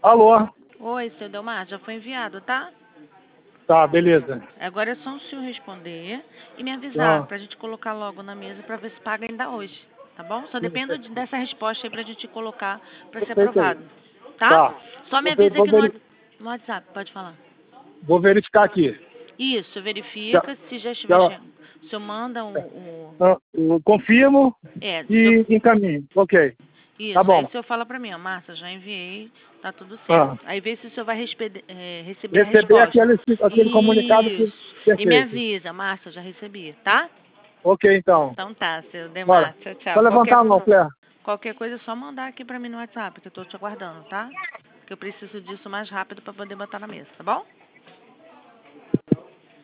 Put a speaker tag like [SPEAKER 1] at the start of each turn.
[SPEAKER 1] Alô?
[SPEAKER 2] Oi, seu Delmar, já foi enviado, tá?
[SPEAKER 1] Tá, beleza.
[SPEAKER 2] Agora é só o senhor responder e me avisar
[SPEAKER 1] Ah,
[SPEAKER 2] pra gente colocar logo na mesa pra ver se paga ainda hoje, tá bom? Só dependo dessa resposta aí pra gente colocar pra ser
[SPEAKER 1] perfeito aí.
[SPEAKER 2] aprovado, tá?
[SPEAKER 1] Tá.
[SPEAKER 2] Só me
[SPEAKER 1] Vou,
[SPEAKER 2] avisa
[SPEAKER 1] vou
[SPEAKER 2] aqui no WhatsApp, pode falar.
[SPEAKER 1] vou verificar aqui.
[SPEAKER 2] Isso,
[SPEAKER 1] Já,
[SPEAKER 2] verifica, se já estiver
[SPEAKER 1] já,
[SPEAKER 2] chegando. O senhor manda
[SPEAKER 1] eu confirmo
[SPEAKER 2] se eu,
[SPEAKER 1] e encaminho. Ok. Tá
[SPEAKER 2] isso, aí
[SPEAKER 1] bom.
[SPEAKER 2] o senhor fala pra mim, ó, Márcia, já enviei, tá tudo certo.
[SPEAKER 1] Ah,
[SPEAKER 2] Aí vê se o senhor vai receber a
[SPEAKER 1] receber
[SPEAKER 2] resposta.
[SPEAKER 1] aquele comunicado
[SPEAKER 2] E me
[SPEAKER 1] perfeito.
[SPEAKER 2] avisa, Márcia, já recebi, tá?
[SPEAKER 1] Ok, então.
[SPEAKER 2] Então tá, seu
[SPEAKER 1] Bora.
[SPEAKER 2] Demar, tchau,
[SPEAKER 1] Só
[SPEAKER 2] tchau.
[SPEAKER 1] levantar a mão, Claire.
[SPEAKER 2] Qualquer coisa é só mandar aqui pra mim no WhatsApp, que eu tô te aguardando, tá? Que eu preciso disso mais rápido pra poder botar na mesa, tá bom?